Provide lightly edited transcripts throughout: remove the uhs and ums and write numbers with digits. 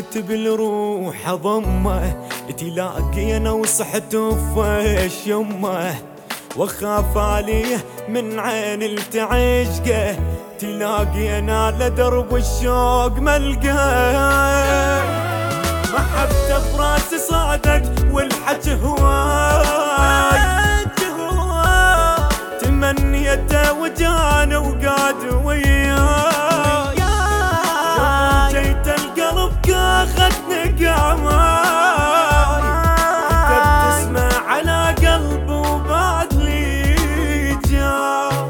ردت بالروح اضمه، تلاقينا وصحت وفيش يمه، واخاف عليه من عين التعشقه، تلاقينا لدرب الشوق ملقاه. محبته براسي صعدت والحكي هواي، تمنيته وجانا وقعد وياي، جيت القلب كاخذني قعماي، كتبت اسمه على قلبي وبعد لي جاي.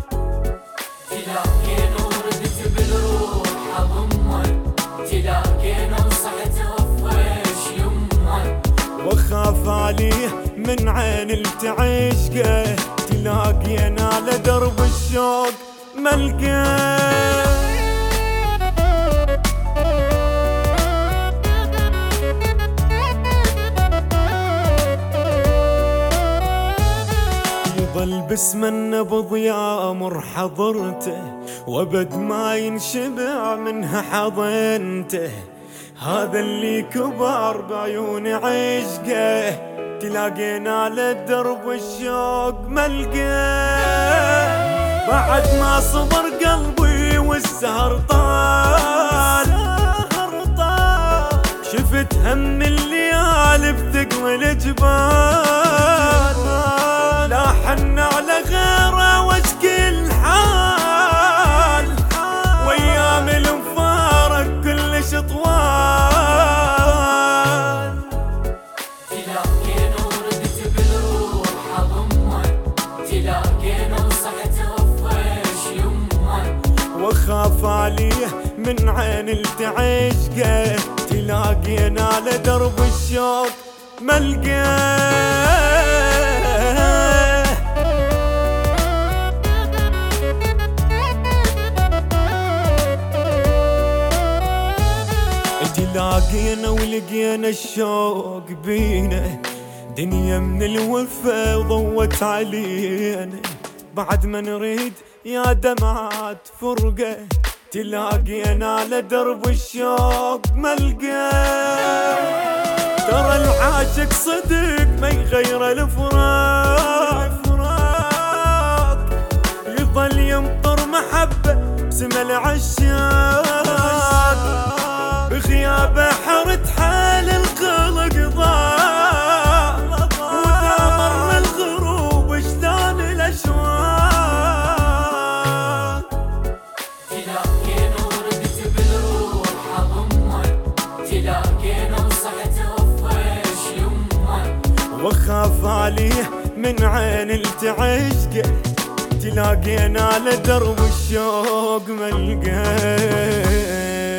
تلاقينا وردت بالروح اضمه، تلاقينا وصحت وفيش يمه، واخاف عليه من عين التعشقه، تلاقينا لدرب الشوق ملقاه. يظل باسم النبض يامر حضرته، وابد ما ينشبع منها حضنته، هذا اللي كبر بعيون عشقه، تلاقينا للدرب الشوق ملقاه. بعد ما صبر قلبي والسهر طال، شفت هم الليالي بثقل الجبال، لا حن على غيره واشكي الحال، وايام المفارق كلش طوال. تلاقينا وردت بالروح اضمه، تلاقينا وصحت وفيش يمه، واخاف عليه من عين التعشقه، تلاقينا لدرب الشوق ملقاه. تلاقينا ولقينا الشوق بينا، دنيا من الوفا وضوت علينا، بعد ما نريد يا دمعات فرقه، تلاقينا لدرب الشوق ملقاه. ترى العاشق صدق ما يغير الفراق، يظل يمطر محبه بسم العشاق، بغيابه حرت حال الخلق ضاع، وذا مر الغروب اشتان الاشواق. تلاقينا وردت بالروح اضمه، تلاقينا وصحت وفيش يمه، واخاف عليه من عين التعشقه، تلاقينا لدرب الشوق ملقاه.